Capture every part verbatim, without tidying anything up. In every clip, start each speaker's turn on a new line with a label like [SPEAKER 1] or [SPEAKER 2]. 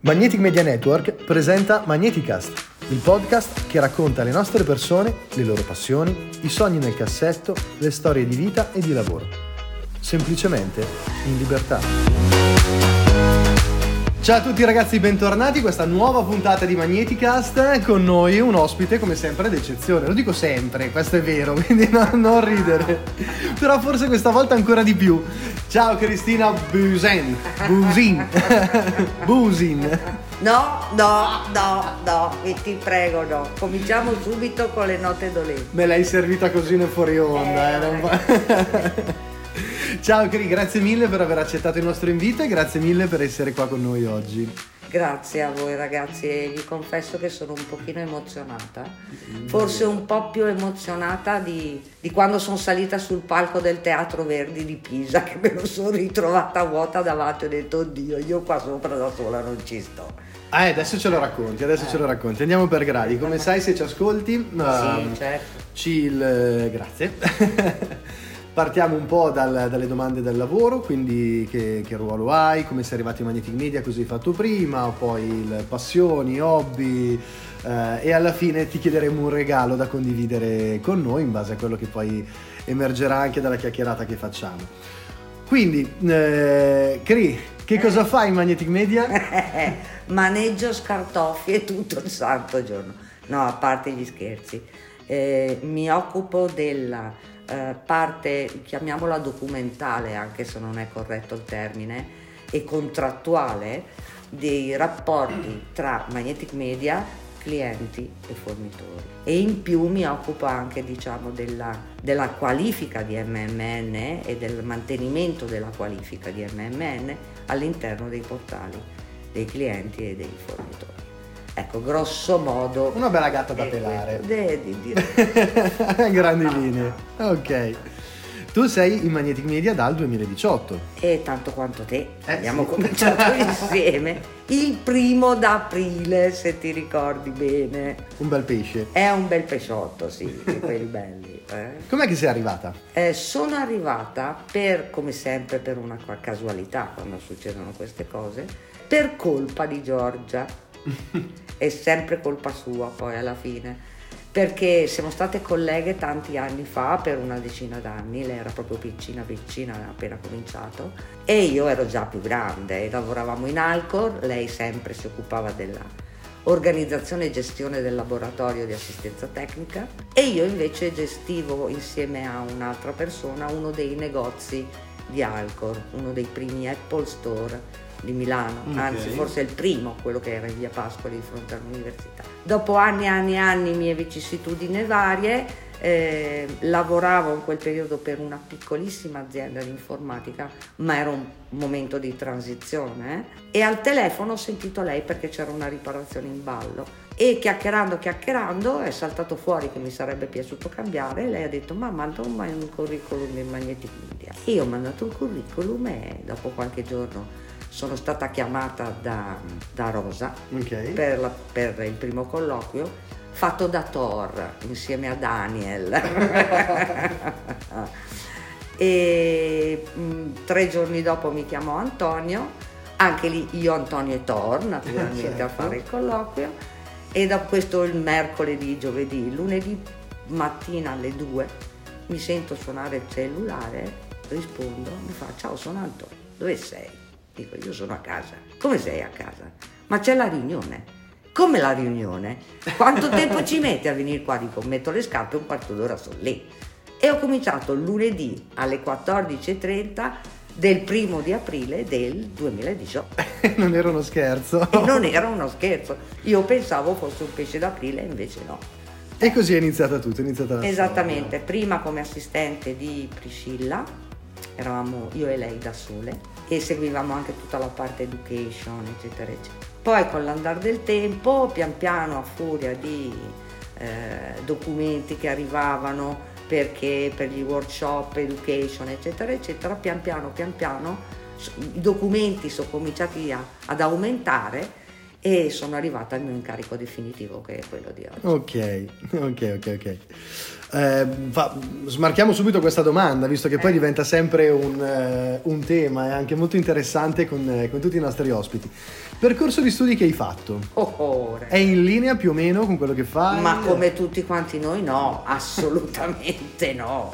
[SPEAKER 1] Magnetic Media Network presenta Magneticast, il podcast che racconta le nostre persone, le loro passioni, i sogni nel cassetto, le storie di vita e di lavoro. Semplicemente in libertà. Ciao a tutti ragazzi, bentornati a questa nuova puntata di Magneticast. Con noi un ospite come sempre d'eccezione. Lo dico sempre, questo è vero, quindi no, non ridere. Però forse questa volta ancora di più. Ciao Cristina Busin. Busin. Busin.
[SPEAKER 2] No, no, no, no, e ti prego no. Cominciamo subito con le note dolenti.
[SPEAKER 1] Me l'hai servita così nel fuori onda, eh, eh non va... Ciao Cri, grazie mille per aver accettato il nostro invito e grazie mille per essere qua con noi oggi.
[SPEAKER 2] Grazie a voi ragazzi e vi confesso che sono un pochino emozionata, forse un po' più emozionata di, di quando sono salita sul palco del Teatro Verdi di Pisa, che me lo sono ritrovata vuota davanti e ho detto oddio, io qua sopra da sola non ci sto.
[SPEAKER 1] Ah, adesso ce lo racconti, adesso eh. ce lo racconti. Andiamo per gradi. Come sai, se ci ascolti,
[SPEAKER 2] sì,
[SPEAKER 1] uh,
[SPEAKER 2] certo.
[SPEAKER 1] Ci il... grazie. Partiamo un po' dal, dalle domande del lavoro, quindi che, che ruolo hai, come sei arrivato in Magnetic Media, cosa hai fatto prima, poi il, passioni, hobby eh, e alla fine ti chiederemo un regalo da condividere con noi in base a quello che poi emergerà anche dalla chiacchierata che facciamo. Quindi, eh, Cri, che cosa fai in Magnetic Media?
[SPEAKER 2] Maneggio scartoffie tutto il santo giorno. No, a parte gli scherzi. Eh, mi occupo della eh, parte, chiamiamola documentale, anche se non è corretto il termine, e contrattuale dei rapporti tra Magnetic Media, clienti e fornitori. E in più mi occupo anche, diciamo, della, della qualifica di M M N e del mantenimento della qualifica di M M N all'interno dei portali dei clienti e dei fornitori. Ecco, grosso modo...
[SPEAKER 1] Una bella gatta da pelare.
[SPEAKER 2] De, di dire.
[SPEAKER 1] Grandi linee. Ok. Tu sei in Magnetic Media dal duemiladiciotto.
[SPEAKER 2] E tanto quanto te.
[SPEAKER 1] Eh,
[SPEAKER 2] Abbiamo
[SPEAKER 1] sì.
[SPEAKER 2] cominciato insieme il primo d'aprile, se ti ricordi bene.
[SPEAKER 1] Un bel pesce.
[SPEAKER 2] È un bel pesciotto, sì, di quelli belli. Eh?
[SPEAKER 1] Com'è che sei arrivata?
[SPEAKER 2] Eh, sono arrivata per, come sempre, per una casualità quando succedono queste cose, per colpa di Giorgia. È sempre colpa sua poi alla fine, perché siamo state colleghe tanti anni fa, per una decina d'anni. Lei era proprio piccina piccina, aveva appena cominciato e io ero già più grande. Lavoravamo in Alcor, lei sempre si occupava della organizzazione e gestione del laboratorio di assistenza tecnica e io invece gestivo insieme a un'altra persona uno dei negozi di Alcor, uno dei primi Apple Store di Milano, okay. Anzi forse il primo, quello che era in via Pascoli di fronte all'università. Dopo anni e anni e anni, mie vicissitudini varie, eh, lavoravo in quel periodo per una piccolissima azienda di informatica, ma era un momento di transizione eh? E al telefono ho sentito lei perché c'era una riparazione in ballo e chiacchierando chiacchierando è saltato fuori che mi sarebbe piaciuto cambiare e lei ha detto ma manda un curriculum in Magnetic Media. Io ho mandato il curriculum e dopo qualche giorno sono stata chiamata da, da Rosa, okay. per, la, per il primo colloquio fatto da Thor insieme a Daniel e mh, tre giorni dopo mi chiamò Antonio, anche lì io, Antonio e Thor naturalmente certo. A fare il colloquio e da questo il mercoledì, giovedì, lunedì mattina alle due mi sento suonare il cellulare, rispondo, mi fa ciao sono Antonio, dove sei? Dico, io sono a casa. Come sei a casa? Ma c'è la riunione. Come la riunione? Quanto tempo ci metti a venire qua? Dico, metto le scarpe, un quarto d'ora sono lì. E ho cominciato lunedì alle quattordici e trenta del primo di aprile del duemiladiciotto.
[SPEAKER 1] Non era uno scherzo.
[SPEAKER 2] E non era uno scherzo. Io pensavo fosse un pesce d'aprile, invece no.
[SPEAKER 1] E così è iniziata tutto, è iniziata la
[SPEAKER 2] Esattamente.
[SPEAKER 1] storia.
[SPEAKER 2] Prima come assistente di Priscilla, eravamo io e lei da sole, e seguivamo anche tutta la parte education eccetera eccetera. Poi con l'andare del tempo pian piano, a furia di eh, documenti che arrivavano perché per gli workshop education eccetera eccetera, pian piano pian piano i documenti sono cominciati a, ad aumentare e sono arrivata al mio incarico definitivo, che è quello di oggi.
[SPEAKER 1] Ok, ok, ok, ok. Eh, fa, smarchiamo subito questa domanda, visto che poi
[SPEAKER 2] Eh.
[SPEAKER 1] diventa sempre un, eh, un tema e anche molto interessante con, eh, con tutti i nostri ospiti. Percorso di studi che hai fatto?
[SPEAKER 2] Oh, oh,
[SPEAKER 1] È in linea più o meno con quello che fai?
[SPEAKER 2] Ma come tutti quanti noi no, assolutamente no.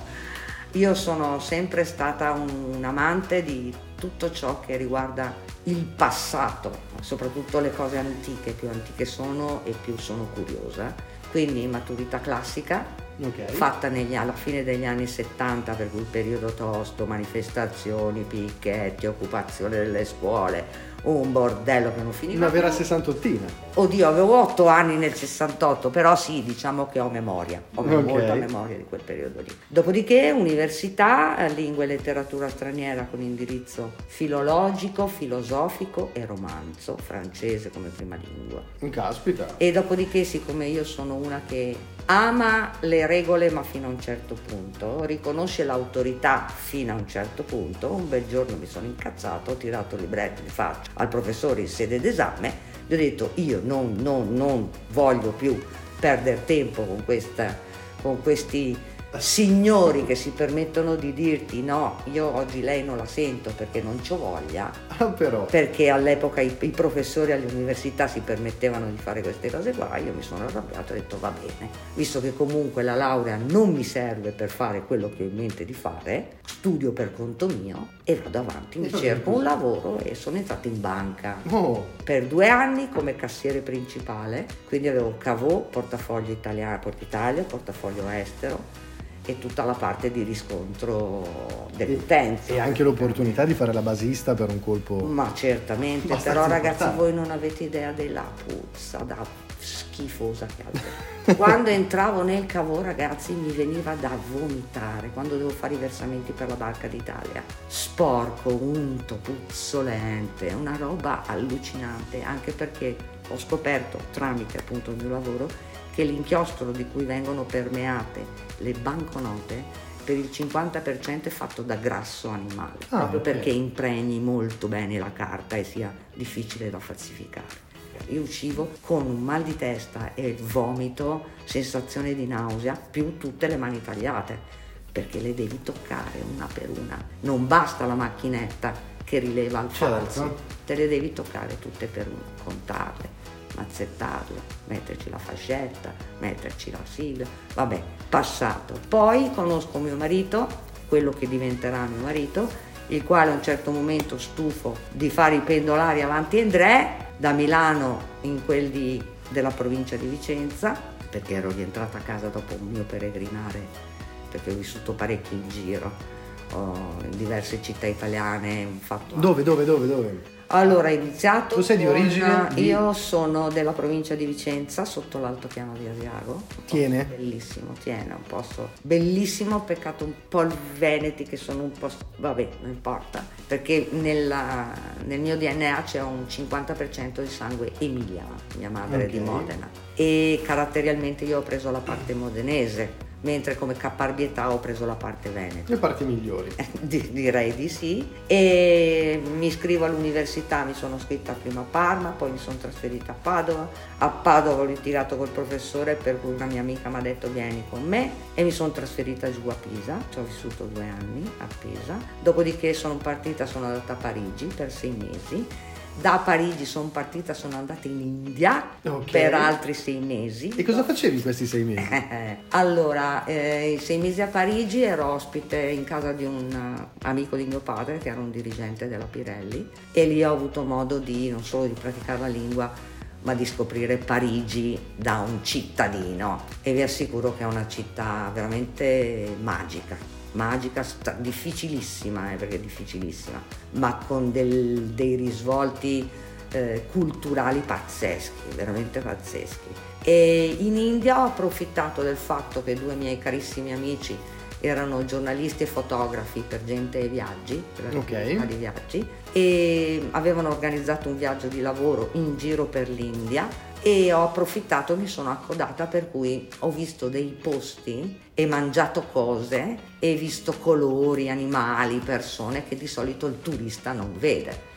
[SPEAKER 2] Io sono sempre stata un, un amante di tutto ciò che riguarda il passato, soprattutto le cose antiche, più antiche sono e più sono curiosa. Quindi maturità classica,
[SPEAKER 1] Okay.
[SPEAKER 2] fatta negli, alla fine degli anni settanta, per cui periodo tosto, manifestazioni, picchetti, occupazione delle scuole, un bordello che non finiva
[SPEAKER 1] Una vera
[SPEAKER 2] più.
[SPEAKER 1] sessantottina.
[SPEAKER 2] Oddio, avevo otto anni nel sessantotto, però sì, diciamo che ho memoria, ho
[SPEAKER 1] Ok.
[SPEAKER 2] molta memoria di quel periodo lì. Dopodiché università, eh, lingue e letteratura straniera con indirizzo filologico, filosofico e romanzo, francese come prima lingua.
[SPEAKER 1] Caspita.
[SPEAKER 2] E dopodiché, siccome io sono una che ama le regole ma fino a un certo punto, riconosce l'autorità fino a un certo punto, un bel giorno mi sono incazzato, ho tirato il libretto di faccia al professore in sede d'esame, gli ho detto io non, non, non voglio più perdere tempo con, questa, con questi signori che si permettono di dirti no, io oggi lei non la sento perché non c'ho voglia,
[SPEAKER 1] Ah, però.
[SPEAKER 2] perché all'epoca i, i professori alle università si permettevano di fare queste cose qua. Io mi sono arrabbiato e ho detto va bene, visto che comunque la laurea non mi serve per fare quello che ho in mente di fare, studio per conto mio e vado avanti, mi cerco un lavoro e sono entrata in banca
[SPEAKER 1] Oh,
[SPEAKER 2] per due anni come cassiere principale, quindi avevo cavò, portafoglio italiano, Porta Italia, portafoglio estero e tutta la parte di riscontro dell'utenza.
[SPEAKER 1] e anche l'opportunità di fare la basista per un colpo.
[SPEAKER 2] Ma certamente,
[SPEAKER 1] Abbastanza
[SPEAKER 2] però ragazzi
[SPEAKER 1] importante.
[SPEAKER 2] voi non avete idea della puzza da schifosa che avevo. Quando entravo nel cavò, ragazzi, mi veniva da vomitare quando devo fare i versamenti per la Banca d'Italia. Sporco, unto, puzzolente, una roba allucinante, anche perché ho scoperto tramite appunto il mio lavoro che l'inchiostro di cui vengono permeate le banconote per il cinquanta per cento è fatto da grasso animale,
[SPEAKER 1] Ah,
[SPEAKER 2] proprio
[SPEAKER 1] ok.
[SPEAKER 2] perché impregni molto bene la carta e sia difficile da falsificare. Io uscivo con un mal di testa e vomito, sensazione di nausea, più tutte le mani tagliate, perché le devi toccare una per una. Non basta la macchinetta che rileva il
[SPEAKER 1] Certo.
[SPEAKER 2] falso, te le devi toccare tutte per una, contarle, mazzettarle, metterci la fascetta, metterci la sigla, vabbè, passato. Poi conosco mio marito, quello che diventerà mio marito, il quale a un certo momento, stufo di fare i pendolari avanti e Ndre, da Milano in quel di, della provincia di Vicenza, perché ero rientrata a casa dopo un mio peregrinare, perché ho vissuto parecchio in giro, ho in diverse città italiane, ho fatto
[SPEAKER 1] Dove, dove, dove, dove?
[SPEAKER 2] allora, ho iniziato.
[SPEAKER 1] Tu sei di
[SPEAKER 2] con-
[SPEAKER 1] origine di-
[SPEAKER 2] Io sono della provincia di Vicenza, sotto l'altopiano di Asiago. Un posto
[SPEAKER 1] Tiene?
[SPEAKER 2] Bellissimo, tiene, un posto bellissimo, peccato un po' i veneti che sono un po'. Vabbè, non importa, perché nella, nel mio D N A c'è un cinquanta per cento di sangue emiliano, mia madre è di
[SPEAKER 1] Ok.
[SPEAKER 2] Modena. E caratterialmente io ho preso la parte modenese, mentre come caparbietà ho preso la parte veneta.
[SPEAKER 1] Le parti migliori.
[SPEAKER 2] Di- direi di sì, e mi iscrivo all'università, mi sono iscritta prima a Parma, poi mi sono trasferita a Padova. A Padova ho litigato col professore, per cui una mia amica mi ha detto vieni con me, e mi sono trasferita giù a Pisa, ci ho vissuto due anni a Pisa. Dopodiché sono partita, sono andata a Parigi per sei mesi. Da Parigi sono partita, sono andata in India
[SPEAKER 1] Ok.
[SPEAKER 2] per altri sei mesi.
[SPEAKER 1] E cosa facevi in questi sei mesi?
[SPEAKER 2] Eh, allora, eh, i sei mesi a Parigi ero ospite in casa di un eh, amico di mio padre che era un dirigente della Pirelli, e lì ho avuto modo di non solo di praticare la lingua ma di scoprire Parigi da un cittadino, e vi assicuro che è una città veramente magica, magica, sta- difficilissima, eh, perché è difficilissima, ma con del- dei risvolti eh, culturali pazzeschi, veramente pazzeschi. E in India ho approfittato del fatto che due miei carissimi amici erano giornalisti e fotografi per Gente e Viaggi, per la
[SPEAKER 1] Ok.
[SPEAKER 2] rivista di viaggi, e avevano organizzato un viaggio di lavoro in giro per l'India, e ho approfittato, mi sono accodata, per cui ho visto dei posti e mangiato cose e visto colori, animali, persone che di solito il turista non vede.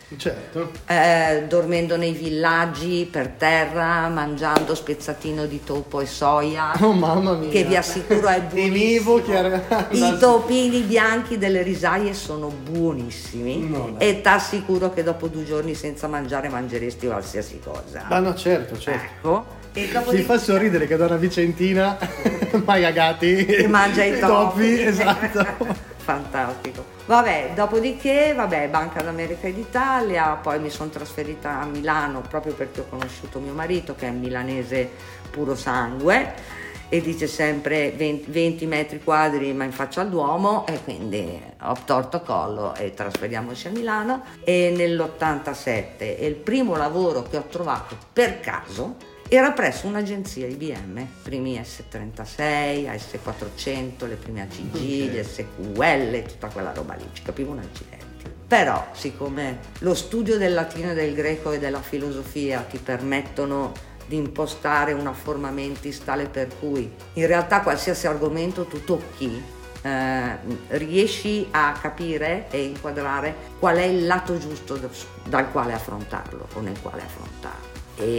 [SPEAKER 1] Certo.
[SPEAKER 2] Eh, dormendo nei villaggi per terra, mangiando spezzatino di topo e soia.
[SPEAKER 1] Oh mamma mia.
[SPEAKER 2] Che vi assicuro è
[SPEAKER 1] Temivo
[SPEAKER 2] buonissimo.
[SPEAKER 1] che
[SPEAKER 2] I topini bianchi delle risaie sono buonissimi.
[SPEAKER 1] No,
[SPEAKER 2] e ti assicuro che dopo due giorni senza mangiare mangeresti qualsiasi cosa.
[SPEAKER 1] Ah no, certo, certo.
[SPEAKER 2] Ecco. E
[SPEAKER 1] Mi fa sorridere che da una vicentina mai agati
[SPEAKER 2] che mangia i topi.
[SPEAKER 1] Esatto.
[SPEAKER 2] Fantastico. Vabbè, dopodiché, vabbè, Banca d'America e d'Italia, poi mi sono trasferita a Milano proprio perché ho conosciuto mio marito che è milanese puro sangue e dice sempre venti metri quadri ma in faccia al Duomo, e quindi ho torto collo e trasferiamoci a Milano. E nell'ottantasette il primo lavoro che ho trovato per caso era presso un'agenzia I B M, primi S trentasei, A S quattrocento, le prime A C G, okay. Gli S Q L, tutta quella roba lì, ci capivo un accidente. Però, siccome lo studio del latino e del greco e della filosofia ti permettono di impostare una forma mentis tale per cui in realtà qualsiasi argomento tu tocchi, eh, riesci a capire e inquadrare qual è il lato giusto dal quale affrontarlo o nel quale affrontarlo.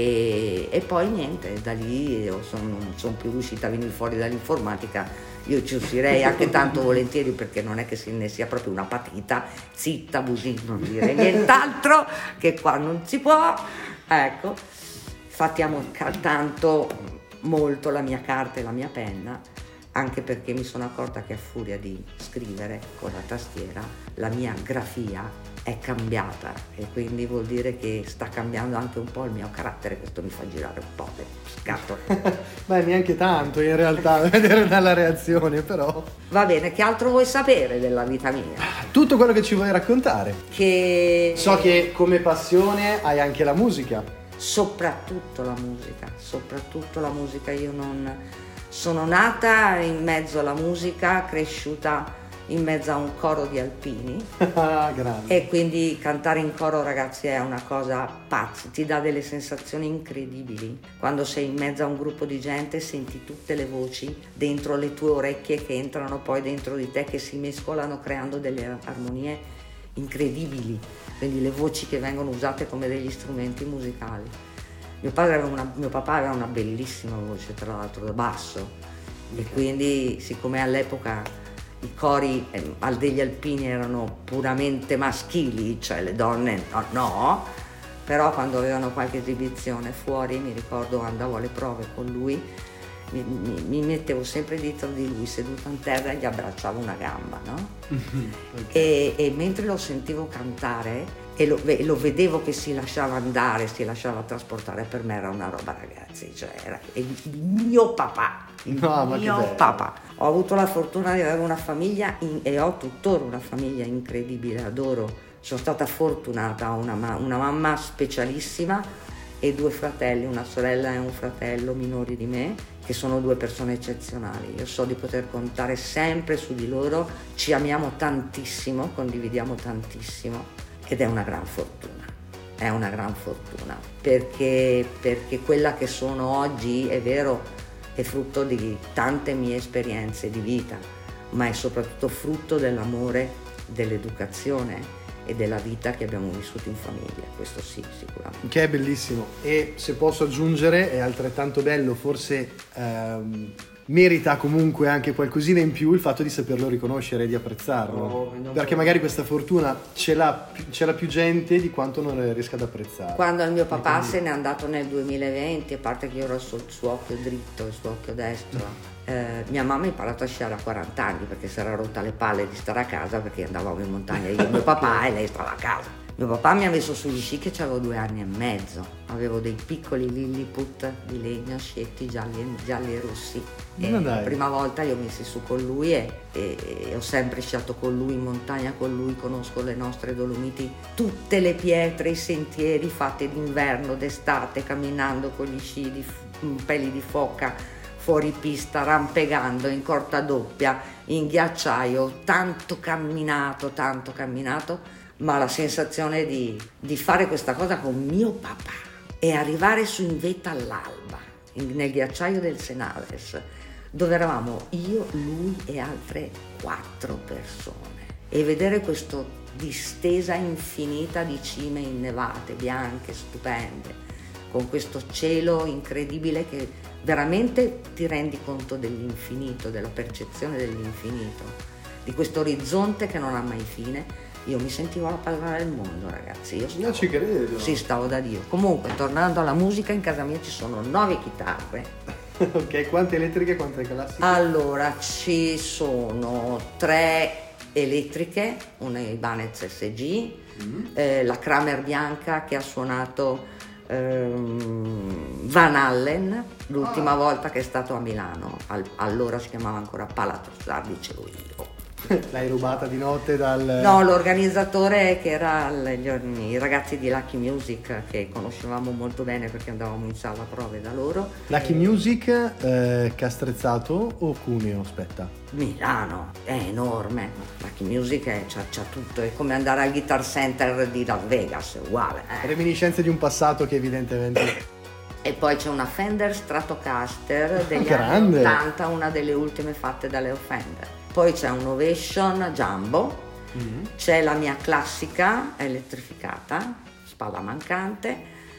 [SPEAKER 2] E, e poi niente, da lì io sono, non sono più riuscita a venire fuori dall'informatica. Io ci uscirei anche tanto volentieri, perché non è che se ne sia proprio una patita, zitta, busi, non dire nient'altro, che qua non si può. Ecco, infatti amo tanto molto la mia carta e la mia penna, anche perché mi sono accorta che a furia di scrivere con la tastiera la mia grafia è cambiata, e quindi vuol dire che sta cambiando anche un po' il mio carattere. Questo mi fa girare un po' le scatole.
[SPEAKER 1] Beh, neanche tanto in realtà, vedere dalla reazione, però.
[SPEAKER 2] Va bene, che altro vuoi sapere della vita mia?
[SPEAKER 1] Tutto quello che ci vuoi raccontare.
[SPEAKER 2] Che
[SPEAKER 1] so che come passione hai anche la musica.
[SPEAKER 2] Soprattutto la musica, soprattutto la musica. Io non sono nata in mezzo alla musica, cresciuta in mezzo a un coro di alpini.
[SPEAKER 1] Grande.
[SPEAKER 2] E quindi cantare in coro, ragazzi, è una cosa pazza, ti dà delle sensazioni incredibili. Quando sei in mezzo a un gruppo di gente senti tutte le voci dentro le tue orecchie che entrano poi dentro di te, che si mescolano creando delle armonie incredibili, quindi le voci che vengono usate come degli strumenti musicali. Mio padre aveva una, mio papà aveva una bellissima voce, tra l'altro da basso, e quindi siccome all'epoca i cori eh, degli alpini erano puramente maschili, cioè le donne no, no, però quando avevano qualche esibizione fuori, mi ricordo andavo alle prove con lui, mi, mi, mi mettevo sempre dietro di lui seduta in terra e gli abbracciavo una gamba, no? Okay. e, e mentre lo sentivo cantare e lo, lo vedevo che si lasciava andare, si lasciava trasportare, per me era una roba, ragazzi, cioè era il mio papà, il
[SPEAKER 1] no,
[SPEAKER 2] mio papà. Ho avuto la fortuna di avere una famiglia in, e ho tuttora una famiglia incredibile, adoro, sono stata fortunata, ho una, una mamma specialissima e due fratelli, una sorella e un fratello minori di me, che sono due persone eccezionali. Io so di poter contare sempre su di loro, ci amiamo tantissimo, condividiamo tantissimo, ed è una gran fortuna, è una gran fortuna, perché, perché quella che sono oggi, è vero, è frutto di tante mie esperienze di vita, ma è soprattutto frutto dell'amore, dell'educazione e della vita che abbiamo vissuto in famiglia, questo sì, sicuramente.
[SPEAKER 1] Che è bellissimo, e se posso aggiungere è altrettanto bello, forse ehm, merita comunque anche qualcosina in più il fatto di saperlo riconoscere e di apprezzarlo, oh, perché magari questa fortuna ce l'ha, ce l'ha più gente di quanto non riesca ad apprezzare.
[SPEAKER 2] Quando il mio papà quindi... se n'è andato nel duemilaventi, a parte che io ero sul suo occhio dritto, il suo occhio destro, mm. eh, mia mamma ha imparato a sciare a quaranta anni perché si era rotta le palle di stare a casa, perché andavamo in montagna io e mio papà e lei stava a casa. Mio papà mi ha messo sugli sci che avevo due anni e mezzo, avevo dei piccoli Lilliput di legno scetti gialli, gialli e rossi. E la prima volta li ho messi su con lui e, e, e ho sempre sciato con lui, in montagna con lui, conosco le nostre Dolomiti, tutte le pietre, i sentieri fatti d'inverno, d'estate, camminando con gli sci di peli di foca, fuori pista, rampegando, in corta doppia, in ghiacciaio, tanto camminato, tanto camminato, ma la sensazione di, di fare questa cosa con mio papà e arrivare su in vetta all'alba, in, nel ghiacciaio del Senales, dove eravamo io, lui e altre quattro persone. e vedere questa distesa infinita di cime innevate, bianche, stupende, con questo cielo incredibile che veramente ti rendi conto dell'infinito, della percezione dell'infinito, di questo orizzonte che non ha mai fine. Io mi sentivo la padrona del mondo, ragazzi. Io stavo,
[SPEAKER 1] non ci credo.
[SPEAKER 2] Sì, stavo da Dio. Comunque, tornando alla musica, in casa mia ci sono nove chitarre.
[SPEAKER 1] Ok, quante elettriche e quante classiche?
[SPEAKER 2] Allora, ci sono tre elettriche, una Ibanez S G, mm-hmm. eh, la Kramer bianca che ha suonato ehm, Van Allen l'ultima ah. volta che è stato a Milano, Al, allora si chiamava ancora Palatro, dicevo io.
[SPEAKER 1] L'hai rubata di notte dal...
[SPEAKER 2] No, l'organizzatore che era gli, i ragazzi di Lucky Music che conoscevamo molto bene perché andavamo in sala prove da loro.
[SPEAKER 1] Lucky Music, eh, Castrezzato o Cuneo? Aspetta.
[SPEAKER 2] Milano, è enorme. Lucky Music è, c'ha, c'ha tutto, è come andare al Guitar Center di Las Vegas, è uguale. Eh.
[SPEAKER 1] Reminiscenze di un passato che evidentemente...
[SPEAKER 2] E poi c'è una Fender Stratocaster degli
[SPEAKER 1] Grande.
[SPEAKER 2] anni ottanta, una delle ultime fatte da Leo Fender. Poi c'è un Ovation Jumbo, mm-hmm. c'è la mia classica elettrificata, spalla mancante,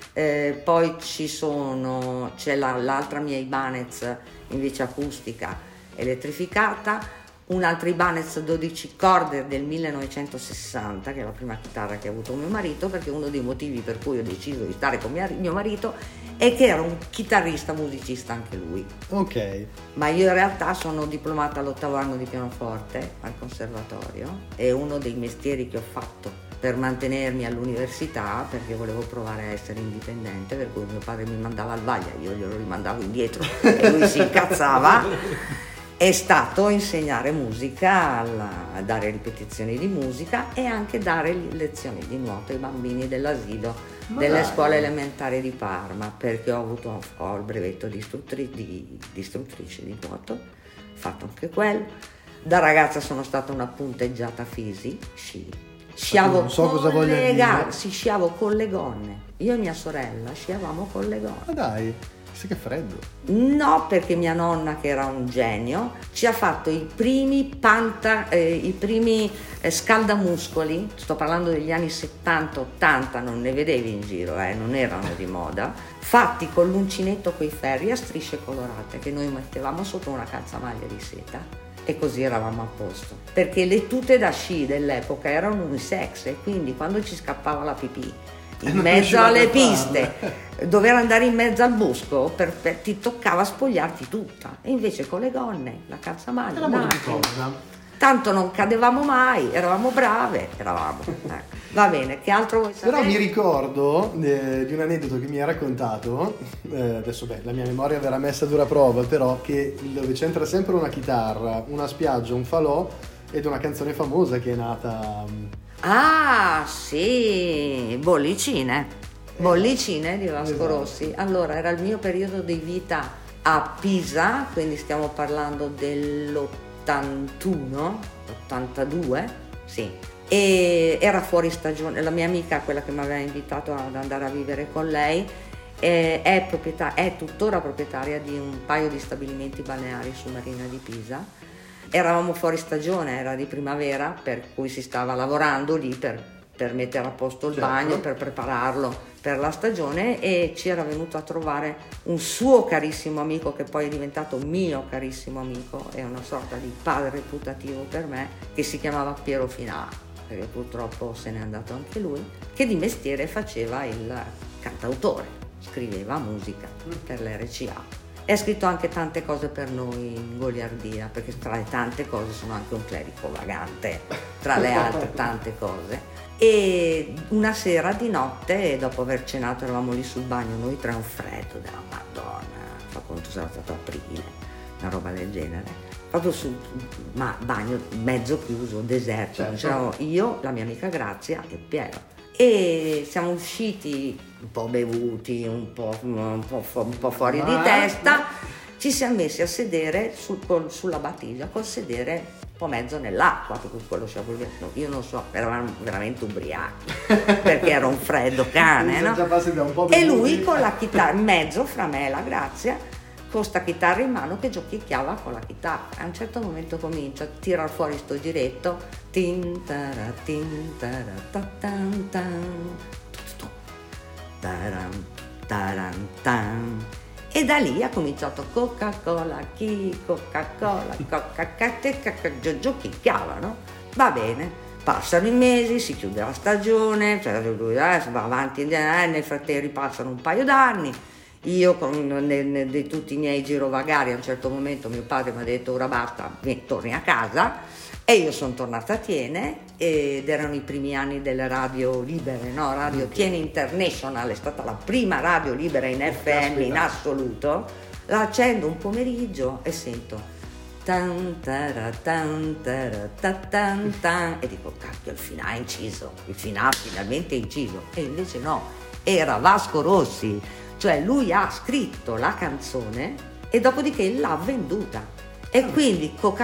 [SPEAKER 2] eh, poi ci sono, c'è la, l'altra mia Ibanez invece acustica elettrificata, un'altra Ibanez dodici corde del millenovecentosessanta, che è la prima chitarra che ha avuto mio marito, perché uno dei motivi per cui ho deciso di stare con mio marito è che era un chitarrista musicista anche lui.
[SPEAKER 1] Ok.
[SPEAKER 2] Ma io in realtà sono diplomata all'ottavo anno di pianoforte al conservatorio, è uno dei mestieri che ho fatto per mantenermi all'università, perché volevo provare a essere indipendente, per cui mio padre mi mandava al Vaglia, io glielo rimandavo indietro e lui si incazzava. È stato insegnare musica, alla, dare ripetizioni di musica e anche dare lezioni di nuoto ai bambini dell'asilo Ma delle dai. scuole elementari di Parma, perché ho avuto ho il brevetto di, istruttri, di, di istruttrice di nuoto, ho fatto anche quello. Da ragazza sono stata una punteggiata fisi, sci. Sciavo
[SPEAKER 1] non so cosa voglia
[SPEAKER 2] dire.
[SPEAKER 1] dire.
[SPEAKER 2] Si sciavo con le gonne. Io e mia sorella sciavamo con le gonne.
[SPEAKER 1] Ma dai. Sì, che freddo.
[SPEAKER 2] No, perché mia nonna, che era un genio, ci ha fatto i primi panta, eh, i primi eh, scaldamuscoli, sto parlando degli anni settanta ottanta, non ne vedevi in giro, eh, non erano di moda, fatti con l'uncinetto coi ferri a strisce colorate che noi mettevamo sotto una calzamaglia di seta e così eravamo a posto. Perché le tute da sci dell'epoca erano unisex e quindi quando ci scappava la pipì in mezzo alle piste, dover andare in mezzo al bosco, per, per, ti toccava spogliarti tutta, e invece con le gonne, la calzamaglia, tanto non cadevamo mai, eravamo brave, eravamo. Ecco. Va bene, che altro vuoi sapere?
[SPEAKER 1] Però mi ricordo eh, di un aneddoto che mi ha raccontato, eh, adesso beh, la mia memoria verrà messa a dura prova, però che dove c'entra sempre una chitarra, una spiaggia, un falò ed una canzone famosa che è nata...
[SPEAKER 2] Ah, sì, Bollicine, Bollicine di Vasco esatto. Rossi. Allora, era il mio periodo di vita a Pisa, quindi stiamo parlando dell'ottantuno, ottantadue, sì. E era fuori stagione, la mia amica, quella che mi aveva invitato ad andare a vivere con lei, è, è, proprietà, è tuttora proprietaria di un paio di stabilimenti balneari su Marina di Pisa. Eravamo fuori stagione, era di primavera, per cui si stava lavorando lì per, per mettere a posto il certo. bagno, per prepararlo per la stagione, e ci era venuto a trovare un suo carissimo amico che poi è diventato mio carissimo amico, è una sorta di padre putativo per me, che si chiamava Piero Finà, perché purtroppo se n'è andato anche lui, che di mestiere faceva il cantautore, scriveva musica per l'R C A. E ha scritto anche tante cose per noi in goliardia, perché tra le tante cose sono anche un clerico vagante, tra le altre tante cose. E una sera di notte, dopo aver cenato, eravamo lì sul bagno, noi tre, un freddo della Madonna, fa conto sarà stato aprile, una roba del genere, proprio sul ma bagno mezzo chiuso, deserto, certo. C'eravamo io, la mia amica Grazia e Piero. E siamo usciti un po' bevuti, un po', un po', un po' fuori di testa, ci siamo messi a sedere sul, col, sulla battigia col sedere un po' mezzo nell'acqua, per cui quello sciavo via. No, io non so, eravamo veramente ubriachi perché era un freddo cane, no?
[SPEAKER 1] Già un po'
[SPEAKER 2] e lui con la chitarra in mezzo fra me e la Grazia con sta chitarra in mano che giochicchiava con la chitarra. A un certo momento comincia a tirar fuori sto giretto, tin tara tin tara ta tan tan, taran taran tan. E da lì ha cominciato Coca-Cola, chi, Coca-Cola, Coca-Cola, giochicchiava, no? Va bene, passano i mesi, si chiude la stagione, cioè lui eh, va avanti, eh, nel frattempo ripassano un paio d'anni. Io con ne, ne, di tutti i miei girovagari a un certo momento mio padre mi ha detto ora basta, torni a casa, e io sono tornata a Tiene ed erano i primi anni delle radio libere, no? Radio okay. Tiene International è stata la prima radio libera in F M in assoluto. La accendo un pomeriggio e sento tan tara tan tara ta tan tan e dico cacchio, il finale è inciso, il finale finalmente è inciso, e invece no, era Vasco Rossi, cioè lui ha scritto la canzone e dopodiché l'ha venduta. E quindi Coca-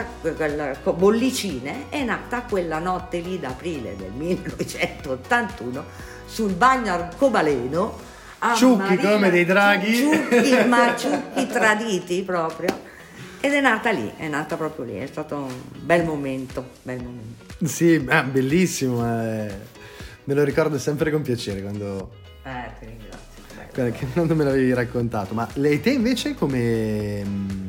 [SPEAKER 2] Bollicine è nata quella notte lì d'aprile del millenovecentottantuno sul bagno arcobaleno a
[SPEAKER 1] ciucchi
[SPEAKER 2] Marina,
[SPEAKER 1] come dei draghi,
[SPEAKER 2] ciucchi, ma ciucchi traditi proprio, ed è nata lì, è nata proprio lì, è stato un bel momento, bel momento.
[SPEAKER 1] Sì, ah, bellissimo, eh. Me lo ricordo sempre con piacere quando
[SPEAKER 2] eh, ti ringrazio.
[SPEAKER 1] Che non me l'avevi raccontato. Ma lei te invece come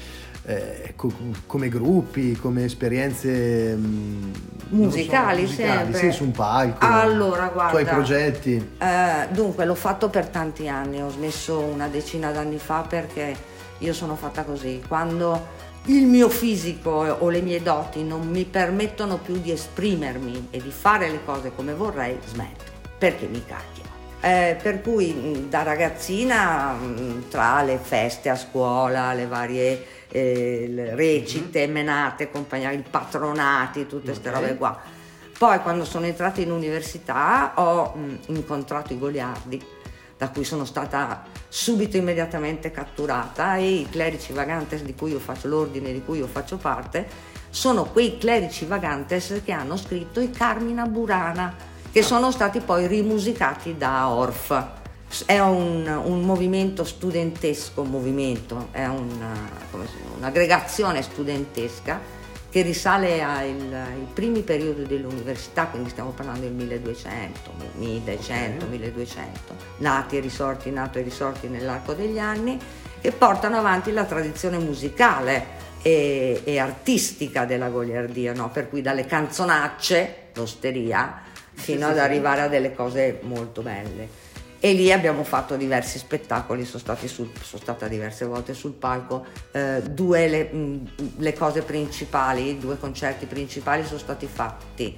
[SPEAKER 1] Eh, co- come gruppi, come esperienze mh,
[SPEAKER 2] musicali,
[SPEAKER 1] so, musicali
[SPEAKER 2] sempre
[SPEAKER 1] sì, su un palco,
[SPEAKER 2] allora guarda,
[SPEAKER 1] tuoi progetti.
[SPEAKER 2] Eh, dunque l'ho fatto per tanti anni, ho smesso una decina d'anni fa perché io sono fatta così, quando il mio fisico o le mie doti non mi permettono più di esprimermi e di fare le cose come vorrei, smetto, perché mi cacchio. Eh, per cui da ragazzina tra le feste a scuola, le varie eh, le recite, menate, compagnia, i patronati, tutte queste okay. robe qua. Poi quando sono entrata in università ho mh, incontrato i Goliardi, da cui sono stata subito immediatamente catturata, e i Clerici Vagantes di cui io faccio l'ordine di cui io faccio parte sono quei Clerici Vagantes che hanno scritto i Carmina Burana, che sono stati poi rimusicati da Orff. È un, un movimento studentesco, movimento, è una, come si, un'aggregazione studentesca che risale ai, ai primi periodi dell'università, quindi stiamo parlando del milleduecento, millecento, okay. milleduecento, nati e risorti, nato e risorti nell'arco degli anni, che portano avanti la tradizione musicale e, e artistica della goliardia, no? Per cui dalle canzonacce, l'osteria, fino ad arrivare a delle cose molto belle. E lì abbiamo fatto diversi spettacoli, sono, stati sul, sono stata diverse volte sul palco, eh, due le, mh, le cose principali, due concerti principali sono stati fatti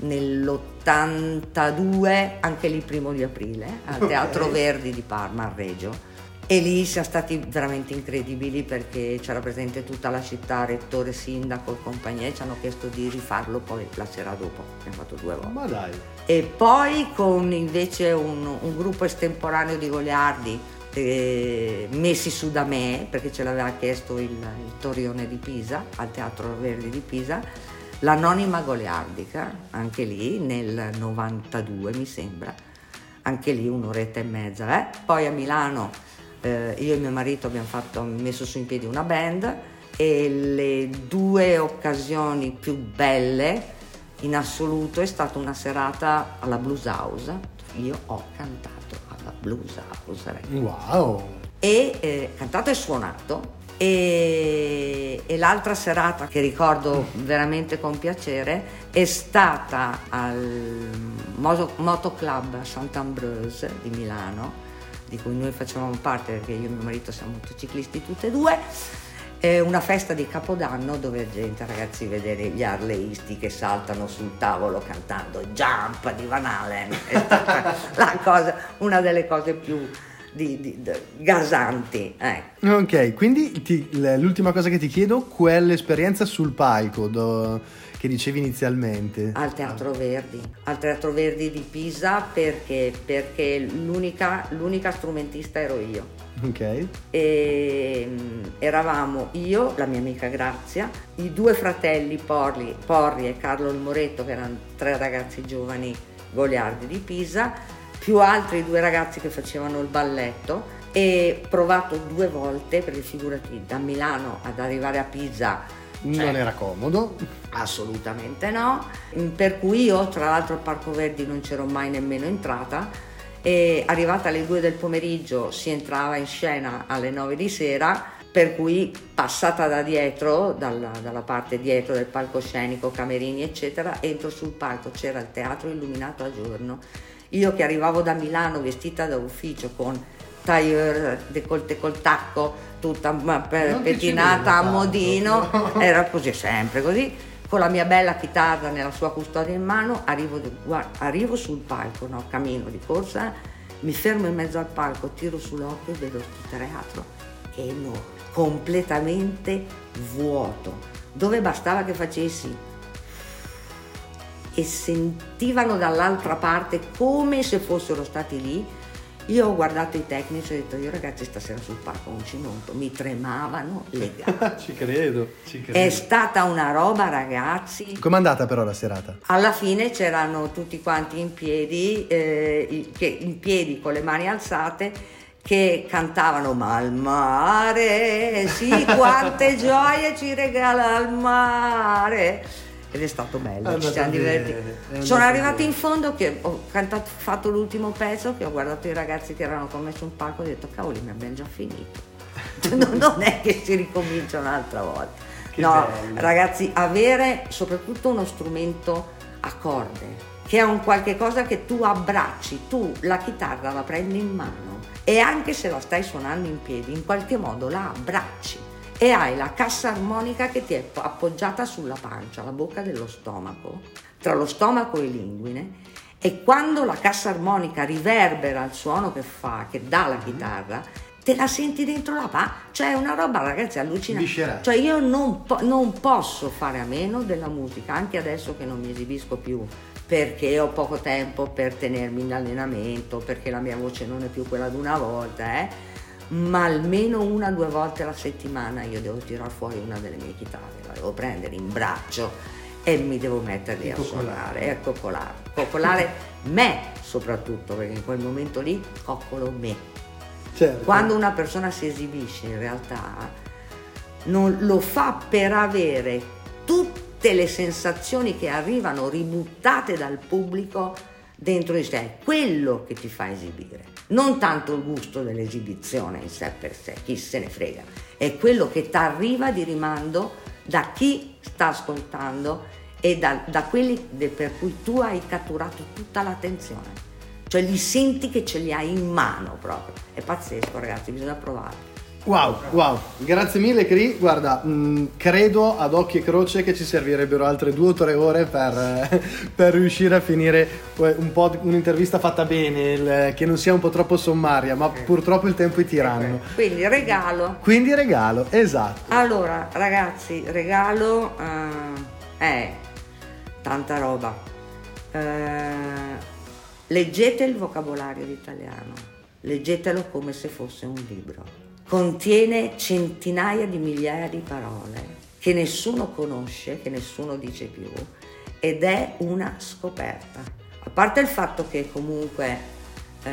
[SPEAKER 2] nell'ottantadue, anche lì primo di aprile, al Teatro okay. Verdi di Parma, a Reggio. E lì siamo stati veramente incredibili perché c'era presente tutta la città, rettore, sindaco e compagnia, e ci hanno chiesto di rifarlo poi la sera dopo, abbiamo fatto due volte.
[SPEAKER 1] Ma dai! E
[SPEAKER 2] poi con invece un, un gruppo estemporaneo di goliardi eh, messi su da me, perché ce l'aveva chiesto il, il Torione di Pisa, al Teatro Verdi di Pisa, l'Anonima Goliardica, anche lì nel novantadue mi sembra, anche lì un'oretta e mezza. Eh? Poi a Milano Eh, io e mio marito abbiamo fatto, messo su in piedi una band, e le due occasioni più belle in assoluto è stata una serata alla Blues House. Io ho cantato alla Blues House,
[SPEAKER 1] wow,
[SPEAKER 2] e eh, cantato e suonato, e, e l'altra serata che ricordo veramente con piacere è stata al Moto, Moto Club Sant'Ambroise di Milano, di cui noi facevamo parte perché io e mio marito siamo motociclisti tutte e due. È una festa di Capodanno dove gente, ragazzi, vedere gli harleisti che saltano sul tavolo cantando Jump di Van Halen è stata la cosa, una delle cose più di, di, di, gasanti. Ecco.
[SPEAKER 1] Ok, quindi ti, l'ultima cosa che ti chiedo, quell'esperienza sul palco do, che dicevi inizialmente.
[SPEAKER 2] Al Teatro Verdi, al Teatro Verdi di Pisa, perché perché l'unica, l'unica strumentista ero io.
[SPEAKER 1] Ok.
[SPEAKER 2] E eravamo io, la mia amica Grazia, i due fratelli Porli, Porri e Carlo il Moretto, che erano tre ragazzi giovani goliardi di Pisa, più altri due ragazzi che facevano il balletto, e provato due volte, perché figurati, da Milano ad arrivare a Pisa cioè,
[SPEAKER 1] non era comodo.
[SPEAKER 2] Assolutamente no, per cui io tra l'altro al Parco Verdi non c'ero mai nemmeno entrata, e arrivata alle due del pomeriggio si entrava in scena alle nove di sera, per cui passata da dietro, dalla, dalla parte dietro del palcoscenico, camerini eccetera, entro sul palco, c'era il teatro illuminato a giorno. Io che arrivavo da Milano vestita da ufficio con tailleur, decolte col tacco, tutta pettinata a modino, no? Era così, sempre così, con la mia bella chitarra nella sua custodia in mano, arrivo, guarda, arrivo sul palco, no, cammino di corsa, mi fermo in mezzo al palco, tiro sull'occhio e vedo questo teatro enorme, completamente vuoto, dove bastava che facessi e sentivano dall'altra parte come se fossero stati lì. Io ho guardato i tecnici e ho detto: io ragazzi stasera sul palco non ci monto, mi tremavano le gambe.
[SPEAKER 1] ci credo, ci credo.
[SPEAKER 2] È stata una roba, ragazzi.
[SPEAKER 1] Com'è andata però la serata?
[SPEAKER 2] Alla fine c'erano tutti quanti in piedi, eh, che, in piedi con le mani alzate, che cantavano "Ma il mare, sì, quante gioie ci regala il mare". Ed è stato bello, ci siamo divertiti. Sono arrivati in fondo che ho cantato, fatto l'ultimo pezzo, che ho guardato i ragazzi che erano con me sul palco e ho detto: cavoli, mi abbiamo già finito. Non è che si ricomincia un'altra volta.
[SPEAKER 1] Che
[SPEAKER 2] no,
[SPEAKER 1] bello.
[SPEAKER 2] Ragazzi, avere soprattutto uno strumento a corde, che è un qualche cosa che tu abbracci, tu la chitarra la prendi in mano e anche se la stai suonando in piedi, in qualche modo la abbracci. E hai la cassa armonica che ti è appoggiata sulla pancia, la bocca dello stomaco, tra lo stomaco e l'inguine, e quando la cassa armonica riverbera il suono che fa, che dà la chitarra, te la senti dentro la pancia, cioè è una roba, ragazzi, allucinante.
[SPEAKER 1] Viscerale.
[SPEAKER 2] Cioè io non, po- non posso fare a meno della musica, anche adesso che non mi esibisco più, perché ho poco tempo per tenermi in allenamento, perché la mia voce non è più quella di una volta, eh. Ma almeno una o due volte alla settimana io devo tirar fuori una delle mie chitarre, la devo prendere in braccio e mi devo mettere lì a suonare e a coccolare, coccolare me soprattutto, perché in quel momento lì coccolo me.
[SPEAKER 1] Certo.
[SPEAKER 2] Quando una persona si esibisce in realtà non lo fa per avere tutte le sensazioni che arrivano ributtate dal pubblico dentro di sé, quello che ti fa esibire. Non tanto il gusto dell'esibizione in sé per sé, chi se ne frega, è quello che ti arriva di rimando da chi sta ascoltando e da, da quelli de, per cui tu hai catturato tutta l'attenzione, cioè li senti che ce li hai in mano proprio. È pazzesco, ragazzi, bisogna provare.
[SPEAKER 1] Wow, wow, grazie mille Cri, guarda, mh, credo ad occhio e croce che ci servirebbero altre due o tre ore per, eh, per riuscire a finire un po' un'intervista fatta bene, il, che non sia un po' troppo sommaria, ma purtroppo il tempo è tiranno.
[SPEAKER 2] Quindi regalo.
[SPEAKER 1] Quindi regalo, esatto.
[SPEAKER 2] Allora, ragazzi, regalo eh, è tanta roba. Eh, leggete il vocabolario d'italiano, leggetelo come se fosse un libro. Contiene centinaia di migliaia di parole che nessuno conosce, che nessuno dice più, ed è una scoperta. A parte il fatto che comunque eh,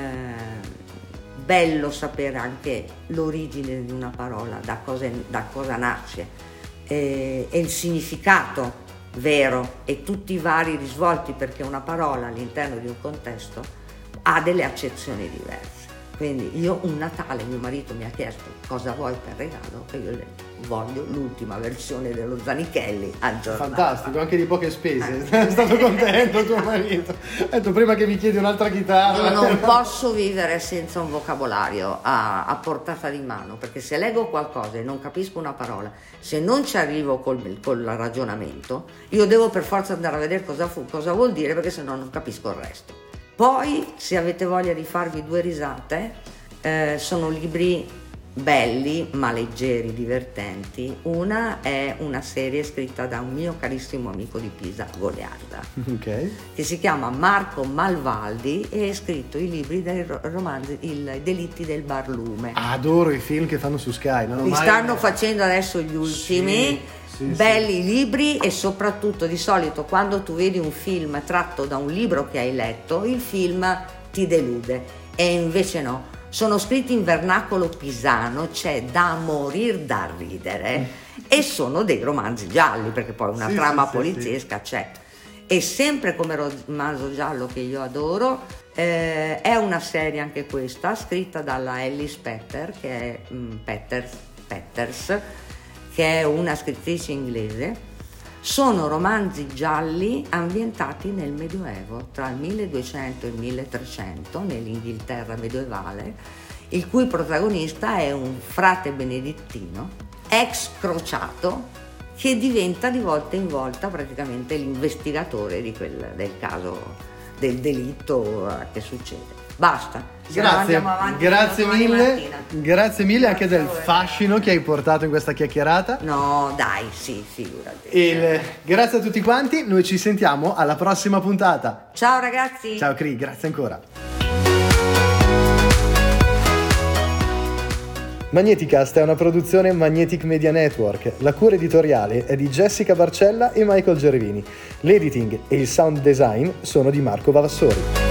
[SPEAKER 2] bello sapere anche l'origine di una parola, da cosa, da cosa nasce, e, e il significato vero e tutti i vari risvolti, perché una parola all'interno di un contesto ha delle accezioni diverse. Quindi io un Natale, mio marito mi ha chiesto cosa vuoi per regalo e io gli ho detto voglio l'ultima versione dello Zanichelli aggiornata.
[SPEAKER 1] Fantastico, anche di poche spese, è stato contento tuo marito. Ha detto prima che mi chiedi un'altra chitarra.
[SPEAKER 2] Io non posso vivere senza un vocabolario a, a portata di mano, perché se leggo qualcosa e non capisco una parola, se non ci arrivo col, col ragionamento, io devo per forza andare a vedere cosa, fu, cosa vuol dire, perché se no non capisco il resto. Poi, se avete voglia di farvi due risate, eh, sono libri belli, ma leggeri, divertenti. Una è una serie scritta da un mio carissimo amico di Pisa, Goliarda,
[SPEAKER 1] okay.
[SPEAKER 2] che si chiama Marco Malvaldi e ha scritto i libri dei romanzi, I delitti del barlume.
[SPEAKER 1] Adoro i film che fanno su Sky. Non ho
[SPEAKER 2] Li
[SPEAKER 1] mai...
[SPEAKER 2] stanno facendo adesso gli ultimi.
[SPEAKER 1] Sì. Sì,
[SPEAKER 2] belli
[SPEAKER 1] sì.
[SPEAKER 2] libri, e soprattutto di solito quando tu vedi un film tratto da un libro che hai letto, il film ti delude, e invece no, sono scritti in vernacolo pisano, c'è da morir da ridere mm. e sono dei romanzi gialli, perché poi una sì, trama sì, poliziesca sì. c'è. E sempre come romanzo giallo che io adoro, eh, è una serie anche questa, scritta dalla Alice Petter, che è, um, Petters, Petters, che è una scrittrice inglese. Sono romanzi gialli ambientati nel Medioevo, tra il milleduecento e il milletrecento, nell'Inghilterra medievale, il cui protagonista è un frate benedettino, ex crociato, che diventa di volta in volta praticamente l'investigatore di quel, del caso, del delitto che succede. Basta.
[SPEAKER 1] Grazie, grazie mille, grazie mille anche del fascino che hai portato in questa chiacchierata.
[SPEAKER 2] No, dai, sì, figurati.
[SPEAKER 1] Il, grazie a tutti quanti, noi ci sentiamo alla prossima puntata.
[SPEAKER 2] Ciao ragazzi.
[SPEAKER 1] Ciao Cri, grazie ancora. Magneticast è una produzione Magnetic Media Network. La cura editoriale è di Jessica Barcella e Michael Gervini. L'editing e il sound design sono di Marco Vavassori.